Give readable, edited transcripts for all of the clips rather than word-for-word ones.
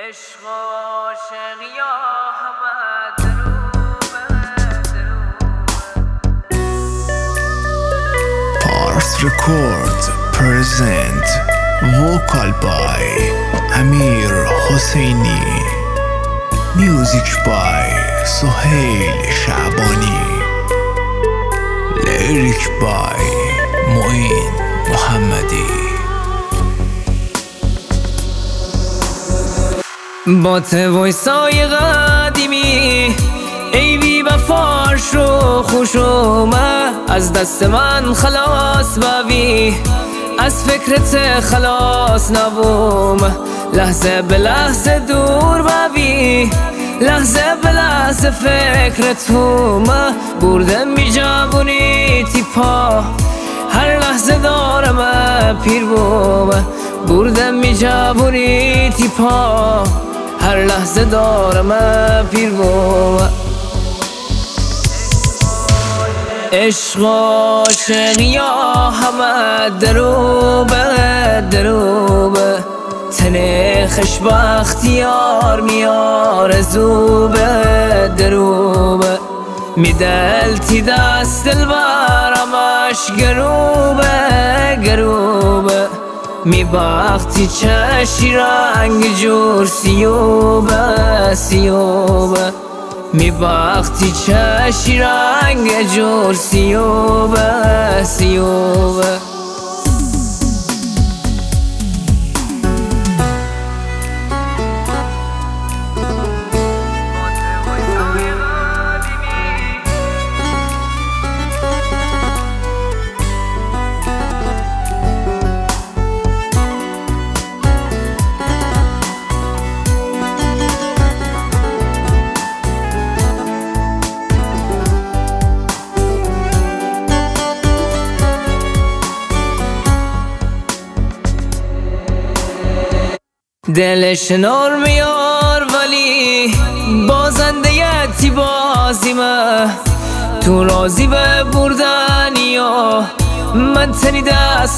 عشق و عاشقی همه دروبه Pars Records present vocal by Amir Hosseini, music by Sohail Shabani, lyric by Moin Mohammadi. با وایسای قدیمی ای بی وفاش رو خوش اومه از دست من خلاص ببی از فکرت خلاص نبوم لحظه به لحظه دور ببی لحظه به لحظه فکرت اومه برده می جوونی تیپا هر لحظه دارم پیر بومه برده می جوونی تیپا هر لحظه دارم پیر بومه عشق و عاشقی همه دروبه تنه خوشبختیار میار زوبه دروبه میدلتی دست دلبرمش گروبه می باختی چشی رنگ جور سیوبه می باختی چشی رنگ جور سیوبه دلش نور میار ولی بازنده یتی بازیمه تو راضی به بردنی و من تنی دست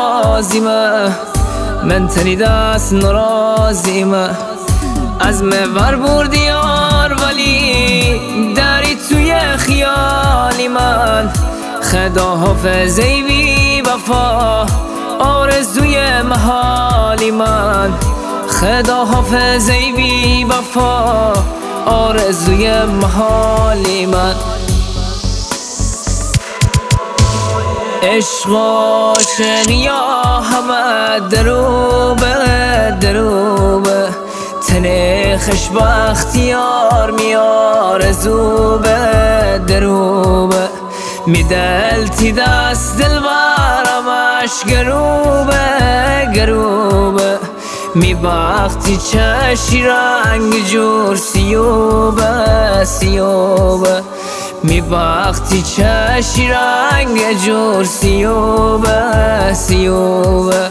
نرازیمه از مور بردیار ولی داری توی خیالی من خدا حافظی بی وفا آرزوی محالی من خدا حافظی بی وفا آرزوی محالی من عشق و عاشقی همه دروبه تنه خوشبختیار میار زوبه دروبه میدلتی دست دلبرمش گروبه می باختی چشی رنگ جور سیوبه می باختی چشی رنگ جور سیوبه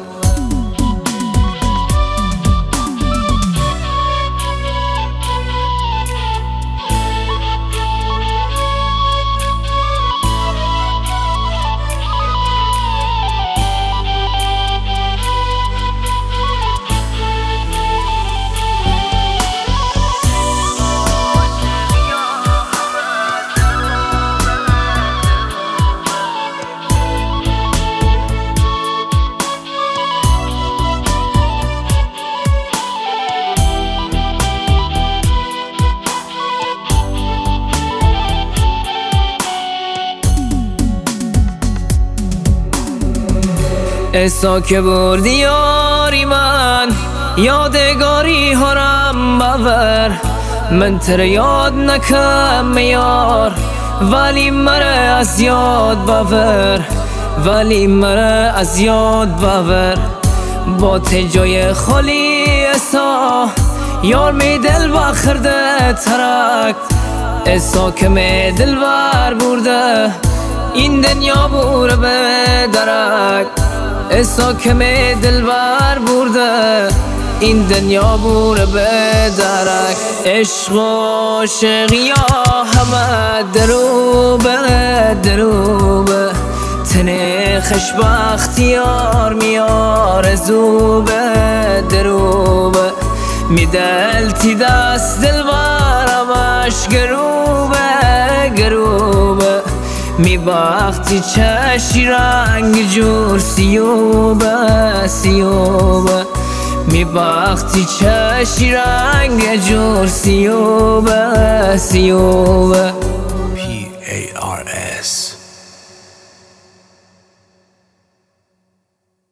اسا که بردی یاری من یادگاری هرم ببر من تر یاد نکم یار ولی مره از یاد ببر با تجای خالی اسا یار می دل بخرده ترک اسا که می دل بر برده این دنیا بوره به درک اسا که می دل بر برده این دنیا بوره به درک عشق و عاشقی همه دروبه تنه خوشبختیار میار زوبه دروبه میدلتی دست دل بارمش گروبه می باختی چشی رنگ جور سیوبه می باختی چشی رنگ جور سیوبه PARS